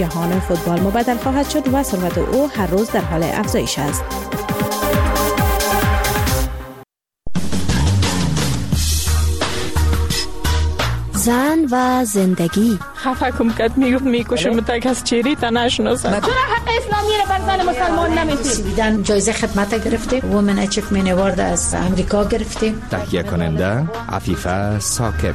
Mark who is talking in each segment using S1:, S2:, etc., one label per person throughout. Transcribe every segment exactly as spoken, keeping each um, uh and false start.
S1: جهان فوتبال مبدل خواهد شد و ثروت او هر روز در حال افزایش است. زن و زندگی.
S2: خفه کم کد میگفت میکشم تک از چیری تا نشناسم.
S3: چرا حق اسلامی را بر زن مسلمان نمیدید؟
S4: سویدن جایزه خدمت گرفته، وومن اچیومنت اوارد از امریکا گرفته.
S5: تهیه کننده عفیفه ثاقب.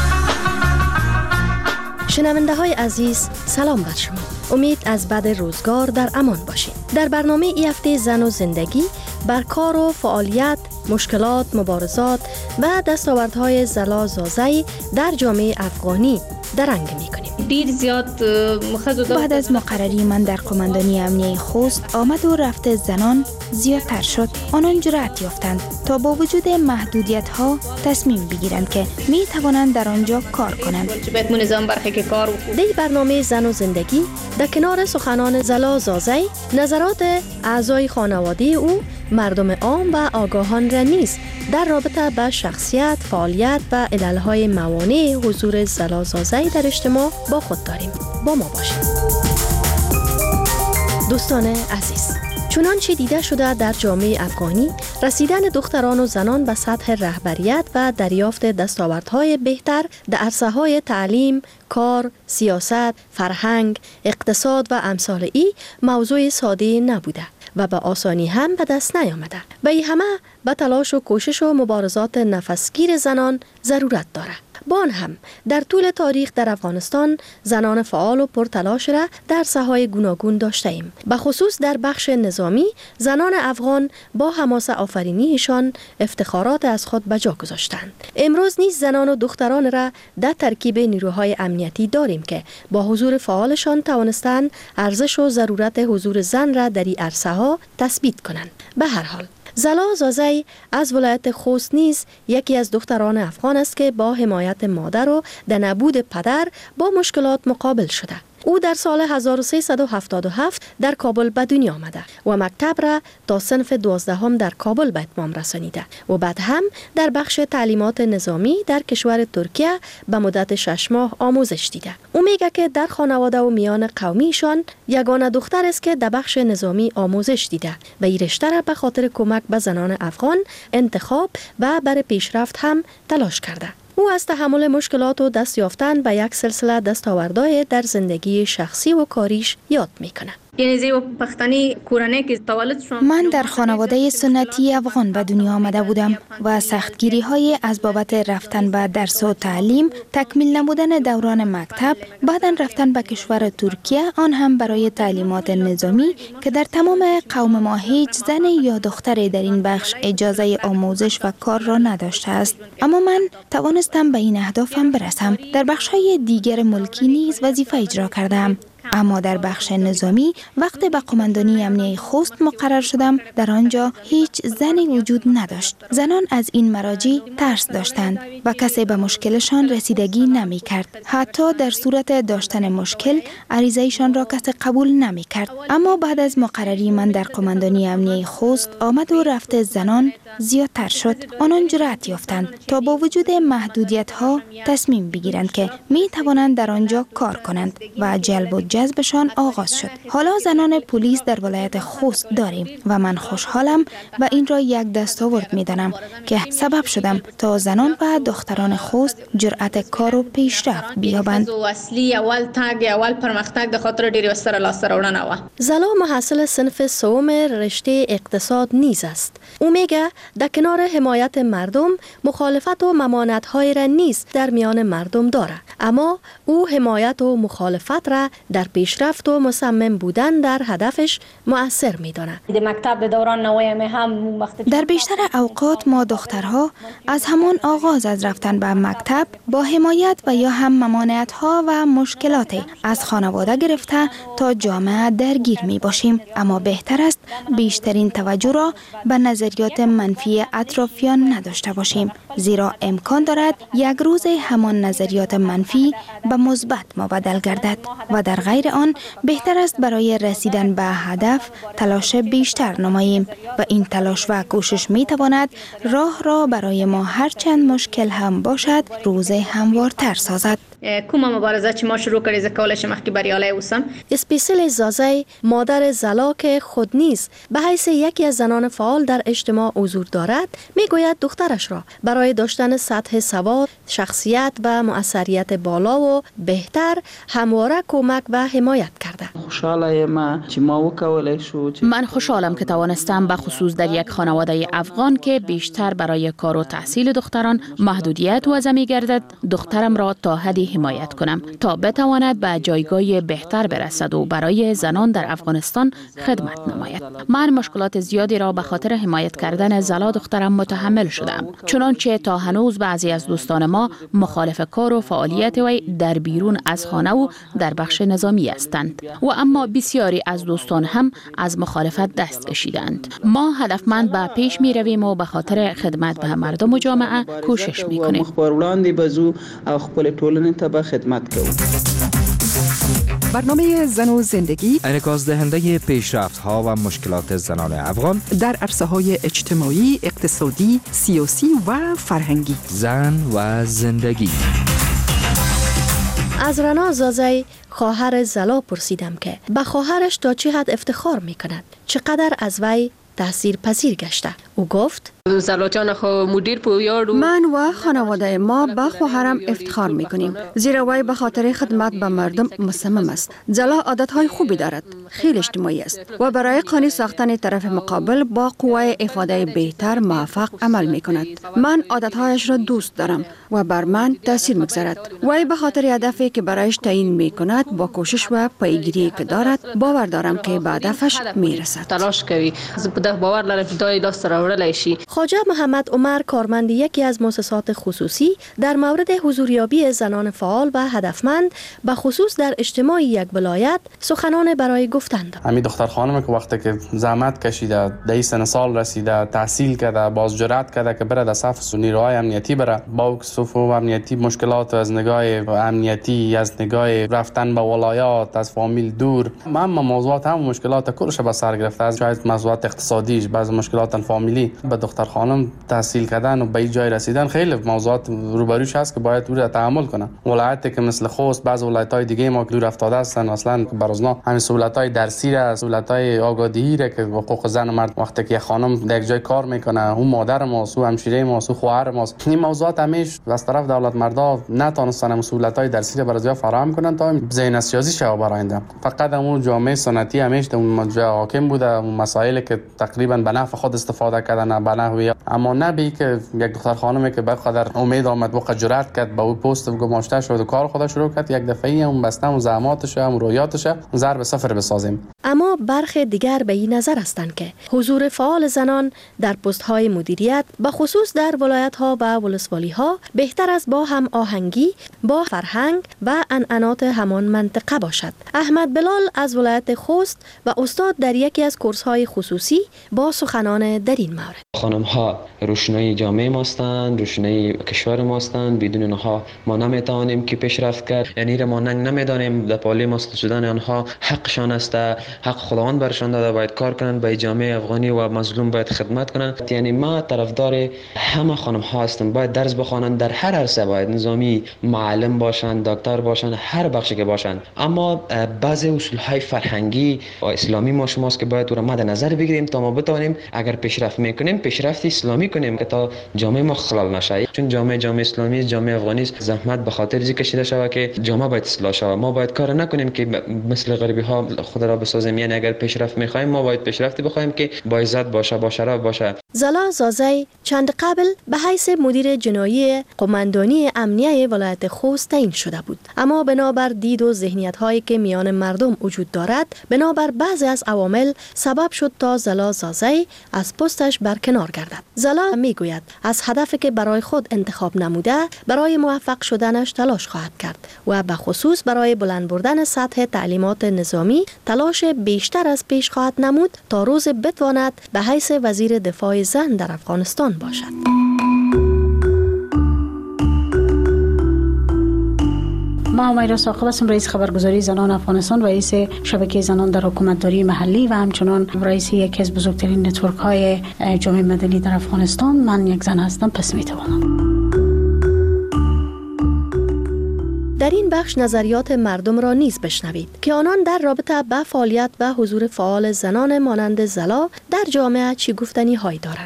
S1: شنونده های عزیز، سلام بر شما. امید از بد روزگار در امان باشید. در برنامه ای هفته زن و زندگی بر کار و فعالیت، مشکلات، مبارزات و دستاوردهای زلا زازی در جامعه افغانی درنگ می‌کنیم.
S6: دیر زیاد مخزوده.
S7: بعد از مقرری من در قماندانی امنیه خوست، آمد و رفت زنان زیادتر شد. آنان جرأت یافتند تا با وجود محدودیت‌ها تصمیم بگیرند که می توانند در آنجا کار کنند.
S1: در برنامه زن و زندگی در کنار سخنان زلا زازی، نظرات اعضای خانواده او، مردم عام و آگاهان را نیز در رابطه با شخصیت، فعالیت و عللهای موانع حضور زلا زازی در اجتماع با خود داریم. با ما باشید. دوستان عزیز، چنانچه دیده شده در جامعه افغانی، رسیدن دختران و زنان به سطح رهبریت و دریافت دستاوردهای بهتر در عرصه‌های تعلیم، کار، سیاست، فرهنگ، اقتصاد و امثال ای موضوع ساده نبوده و به آسانی هم به دست نیامده. به این همه به تلاش و کوشش و مبارزات نفسگیر زنان ضرورت داره. با آن هم در طول تاریخ در افغانستان زنان فعال و پرتلاش را در ساحه‌های گوناگون داشته ایم. به خصوص در بخش نظامی، زنان افغان با حماسه آفرینیشان افتخارات از خود به جا گذاشتند. امروز نیز زنان و دختران را در ترکیب نیروهای امنیتی داریم که با حضور فعالشان توانستند ارزش و ضرورت حضور زن را در این عرصه‌ها تثبیت کنند. به هر حال، زلا زازی از ولایت خوست نیز یکی از دختران افغان است که با حمایت مادر و در نبود پدر با مشکلات مقابل شده. او در سال هزار و سیصد و هفتاد و هفت در کابل به دنیا آمده و مکتب را تا صنف دوازدهم در کابل به اتمام رسانیده و بعد هم در بخش تعلیمات نظامی در کشور ترکیه به مدت شش ماه آموزش دیده. او میگه که در خانواده و میان قومیشان یگانه دختر است که در بخش نظامی آموزش دیده و این رشته را به خاطر کمک به زنان افغان انتخاب و برای پیشرفت هم تلاش کرده. او از تحمل مشکلات و دست یافتن به یک سلسله دستاوردهای در زندگی شخصی و کاریش یاد میکنه.
S7: من در خانواده سنتی افغان به دنیا آمده بودم و سختگیری های از بابت رفتن به درس و تعلیم، تکمیل نبودن دوران مکتب، بعداً رفتن به کشور ترکیه، آن هم برای تعلیمات نظامی که در تمام قوم ما هیچ زن یا دختری در این بخش اجازه آموزش و کار را نداشته است. اما من توانستم به این اهدافم برسم. در بخش های دیگر ملکی نیز وظیفه اجرا کردم. اما در بخش نظامی وقتی به قماندانی امنیه خوست مقرر شدم، در آنجا هیچ زنی وجود نداشت. زنان از این مراجع ترس داشتند و کسی به مشکلشان رسیدگی نمی کرد. حتی در صورت داشتن مشکل عریضه‌شان را کسی قبول نمی کرد. اما بعد از مقرری من در قماندانی امنیه خوست، آمد و رفت زنان زیادتر شد. آنان جرأت یافتند تا با وجود محدودیت‌ها تصمیم بگیرند که می توانند در آنجا کار کنند و جلب و جذبشان آغاز شد. حالا زنان پلیس در ولایت خوست داریم و من خوشحالم و این را یک دستاورد می دانم که سبب شدم تا زنان و دختران خوست جرأت کار و پیشرفت بیابند.
S1: زلا محصل صنف سوم رشته اقتصاد نیز است. او میگه در کنار حمایت مردم، مخالفت و ممانعت‌های را نیز در میان مردم داره، اما او حمایت و مخالفت را در پیشرفت و مصمم بودن در هدفش مؤثر می‌دانه.
S7: در بیشتر اوقات ما دخترها از همان آغاز از رفتن به مکتب با حمایت و یا هم ممانعت‌ها و مشکلات از خانواده گرفته تا جامعه درگیر می باشیم، اما بهتر است بیشترین توجه را به نظریات منفی اطرافیان نداشته باشیم، زیرا امکان دارد یک روز همان نظریات منفی به مثبت مبدل گردد و در غیر آن بهتر است برای رسیدن به هدف تلاش بیشتر نماییم و این تلاش و کوشش می تواند راه را برای ما هرچند مشکل هم باشد روز هموارتر سازد.
S6: کومه مبارزه چې ما شروع کړې ز کولای شم مخکې بریالي اوسم.
S1: اسپیسل زازی مادر زلا که خود نیز به حیث یکی از زنان فعال در اجتماع حضور دارد میگوید دخترش را برای داشتن سطح سواد، شخصیت و مؤثریت بالا و بهتر همواره کمک و حمایت کرده.
S8: من خوشحالم که توانستم به خصوص در یک خانواده افغان که بیشتر برای کار و تحصیل دختران محدودیت وضع می گردد دخترم را تا حدی حمایت کنم تا بتواند به جایگاه بهتر برسد و برای زنان در افغانستان خدمت نماید. من مشکلات زیادی را به خاطر حمایت کردن زلا دخترم متحمل شدم، چنانچه تا هنوز بعضی از دوستان ما مخالف کار و فعالیت وی در بیرون از خانه و در بخش نظامی هستند و اما بسیاری از دوستان هم از مخالفت دست کشیدند. ما هدفمند به پیش می رویم و به خاطر خدمت به مردم و جامعه کوشش می کنیم.
S9: برنامه زن و زندگی
S5: انعکاس دهنده پیشرفت ها و مشکلات زنان افغان
S9: در عرصه های اجتماعی، اقتصادی، سیاسی و فرهنگی.
S5: زن و زندگی.
S1: از رنا زازی خواهر زلا پرسیدم که به خواهرش تا چه حد افتخار می کند، چقدر از وی تأثیر پذیر گشته. او گفت
S10: من و خانواده ما به خواهرم افتخار می کنیم زیرا وی به خاطر خدمت به مردم مصمم است. زلا عادتهای خوبی دارد، خیلی اجتماعی است و برای قانع ساختن طرف مقابل با قوه افاده بهتر موفق عمل می کند. من عادتهایش را دوست دارم و بر من تاثیر می‌گذارد. وی به خاطر هدفی که برایش تعیین می کند با کوشش و پیگیری که دارد باور دارم که به هدفش می رسد.
S6: تلاش کوي زه باور لرم چې دا داست راوړلای شي.
S1: خواجه محمد عمر کارمند یکی از مؤسسات خصوصی در مورد حضوریابی زنان فعال و هدفمند به خصوص در اجتماع یک ولایت سخنان برای گفتن دارد.
S11: همین دختر خانم که وقتی که زحمت کشیده، در سن سال رسیده، تحصیل کرده، باز جرأت کرده که بره در صف نیروهای امنیتی بره، با صف امنیتی مشکلات از نگاه امنیتی، از نگاه رفتن به ولایات، از فامیل دور، من موضوعات هم مشکلات کلش به سر گرفته، از شاید موضوعات اقتصادیش، بعض مشکلات فامیلی. به دختر خانم تحصیل کردن و به این جای رسیدن خیلی موضوعات روبروش هست که باید او را تحمل کنه. ولایتی که مثل خوست، بعض ولایت‌های دیگه ما که دور افتاده هستن، اصلا برازنا همین سهولت‌های درسی را، سهولت‌های آگاهی را که حقوق زن و مرد وقتی که خانم در یک جای کار میکنه، اون مادر ما، سو همشیره ما، سو خواهر ما، این موضوعات همیش از طرف دولت مردا نتونستن سهولت‌های درسی را برای فراهم کنن تا ذهن سیاسی شو براینده. فقط اون جامعه سنتی همیش اون جای حاکم بوده، اون مسائلی که تقریبا به نفع خود استفاده کردن، به نحوی اما نبی که یک دختر خانمی که بقدر امید آمد و جرأت کرد به اون پست گماشته شد و کار خودش شروع کرد، یک دفعه اون بسته اون زحماتش و رویاتش ضرب صفر بسازیم.
S1: اما برخی دیگر به این نظر هستند که حضور فعال زنان در پست‌های مدیریت به خصوص در ولایت‌ها و ولسوالی‌ها بهتر از با هم آهنگی با فرهنگ و عنعنات همان منطقه باشد. احمد بلال از ولایت خوست و استاد در یکی از کورس‌های خصوصی با سخنان در این مورد.
S12: خانم‌ها روشنایی جامعه ماستند، روشنایی کشور ماستند، بدون آنها ما نمیتوانیم که پیشرفت کرد. یعنی ما نمیدانیم در پالی مسئول شدن آنها حقشان است، حق خداوند برشان داده، باید کار کنند، به جامعه افغانی و مظلوم باید خدمت کنند. یعنی ما طرفدار همه خانم‌ها هستم، باید درس بخوانند، در هر عرصه باید نظامی، معلم باشند، دکتر باشند، هر بخشی که باشند. اما بعضی اصول‌های فرهنگی و اسلامی ما شماست که باید رو مد نظر بگیریم تا ما بتوانیم اگر پیشرفت میکنیم پیشرفت اسلامی کنیم که تا جامعه ما خلل نشه. چون جامعه جامعه اسلامی، جامعه افغانی زحمت به خاطر ذکر کشیده شود که جامعه باید اصلاح شود. ما باید کار نکنیم که مثل غربی ها خود را بسازیم. یعنی اگر پیشرفت میخوایم ما باید پیشرفتی بخوایم که با عزت باشه، با شرف باشه.
S1: زلا زازی چند قبل به حیث مدیر جنایی قماندانی امنیه ولایت خوست تعیین شده بود، اما بنابر دید و ذهنیت هایی که میان مردم وجود دارد، بنابر بعضی از عوامل سبب شد تا زلا زازی از پستش برکنار گردد. زلا میگوید از هدفی که برای خود انتخاب نموده برای موفق شدنش تلاش خواهد کرد و به خصوص برای بلند بردن سطح تعلیمات نظامی تلاش بیشتر از پیش خواهد نمود تا روز بتواند به حیث وزیر دفاع زن در افغانستان باشد.
S13: ما امیرا ساقب هستم، رئیس خبرگزاری زنان افغانستان، رئیس شبکه زنان در حکومتداری محلی و همچنان رئیس یکی از بزرگترین نتورک های جامعه مدنی در افغانستان. من یک زن هستم، پس میتوانم.
S1: در این بخش نظریات مردم را نیز بشنوید که آنان در رابطه با فعالیت و حضور فعال زنان مانند زلا در جامعه چی گفتنی هایی دارند.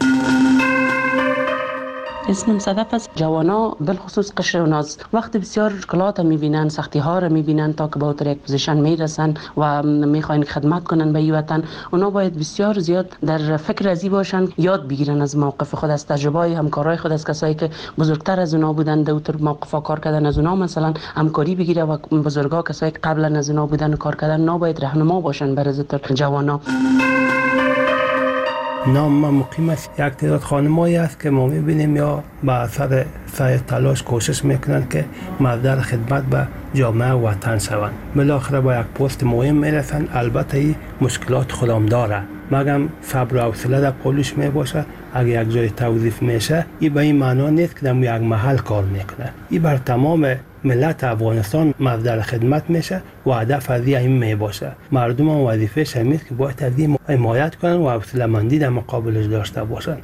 S14: اسمم صدف است. جوانا بالخصوص قشر و ناز وقت بسیار مشکلات میبینن، سختی ها را میبینن تا که به اوتر یک پوزیشن میرسن و میخواین خدمت کنن به این وطن. اونا باید بسیار زیاد در فکر ازی باشن، یاد بگیرن از موقف خود، از تجربه های همکارای خود، از کسایی که بزرگتر از اونا بودن در اوتر موقفا کار کردن، از اونا مثلا همکاری بگیره و بزرگا کسایی که قبلا از اونا بودن و کار کردن نباید راهنما باشن برای جوانا.
S15: نام ما مقیم است. یک تعداد خانمایی است که ما میبینیم یا با اثر سعی تلاش کوشش میکنند که مبدأ خدمت به جامعه و وطن شوند. بالاخره با یک پست مهم میرسند. البته این مشکلات خودم داره، مگم صبر و حوصله در پولش میباشه. اگه یک جای توظیف میشه این به این معنا نیست که در یک محل کار میکنه. این بر تمام ملت افغانستان مبدأ خدمت میشه و هدف از این میباشه. مردم هم وظیفه همیست که باید از این حمایت کنن و حوصله‌مندی در مقابلش داشته باشن.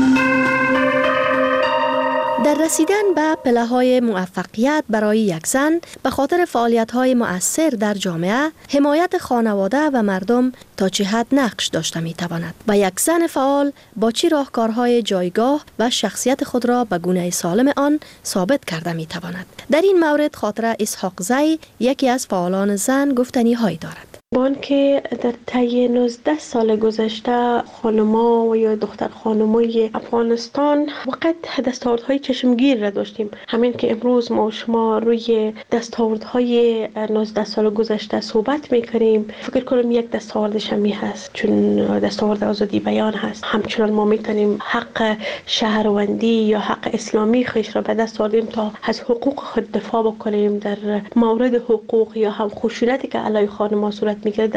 S1: در رسیدن به پله‌های موفقیت برای یک زن به خاطر فعالیت‌های مؤثر در جامعه، حمایت خانواده و مردم تا چه حد نقش داشته می‌تواند و یک زن فعال با چه راهکارهای جایگاه و شخصیت خود را به گونه سالم آن ثابت کرده می‌تواند. در این مورد خاطره اسحاق زی یکی از فعالان زن گفتنی‌هایی دارد.
S16: بان که در طی نوزده سال گذشته خانما و یا دختر خانمای افغانستان وقت دستاوردهای چشمگیر را داشتیم. همین که امروز ما و شما روی دستاوردهای نوزده سال گذشته صحبت میکنیم، فکر کنم یک دستاورد شمی هست، چون دستاورد آزادی بیان هست. همچنان ما میتونیم حق شهروندی یا حق اسلامی خیش را به دست آوریم تا از حقوق خود دفاع بکنیم. در مورد حقوق یا هم خشونتی که علیه خانم‌ها صورت میگیره